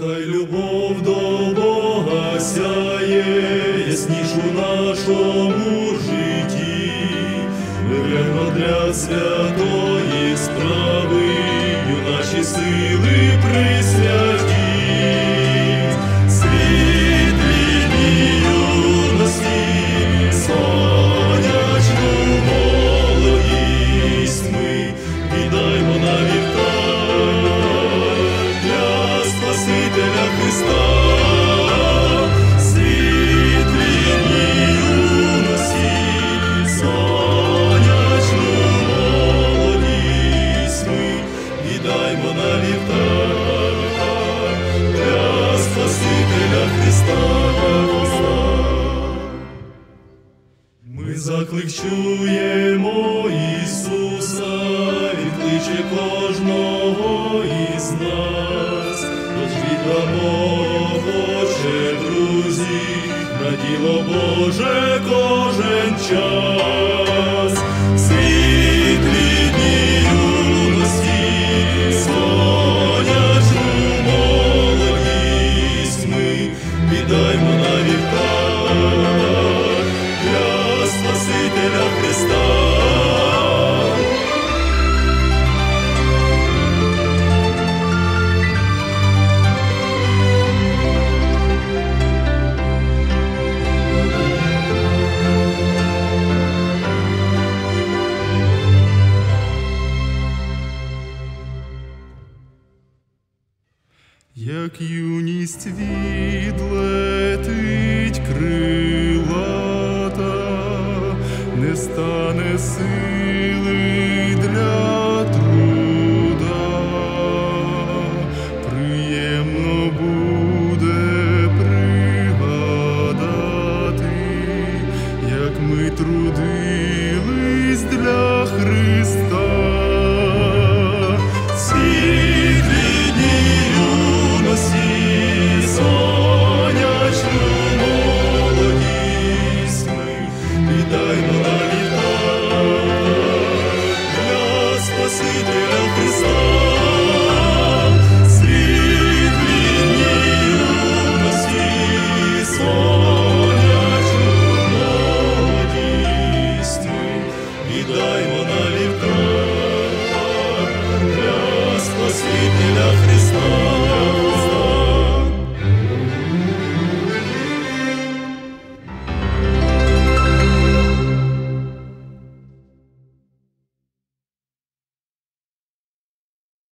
Хай любов до Бога сяє ясніш у нашому житті, вигляно для святої справи, наші сили присвяті. Світлі юності, сонячну молодість ми віддаймо на вівтар для Спасителя Христа. Світлі юності, сонячну молодість ми віддаймо на вівтар для Спасителя Христа. Ми заклик чуємо Ісуса, Він кличе кожного із нас. Тож віддамо, Отче, друзі, на діло Боже кожен час. Світлі дні юності, сонячну молодість ми віддаймо на вівтар для Спасителя Христа. Як юність відлетить крилата, не стане сили для труда, приємно буде пригадати, як ми трудились для Христа. Сонячну молодість ми віддаймо на вівтар для Спасителя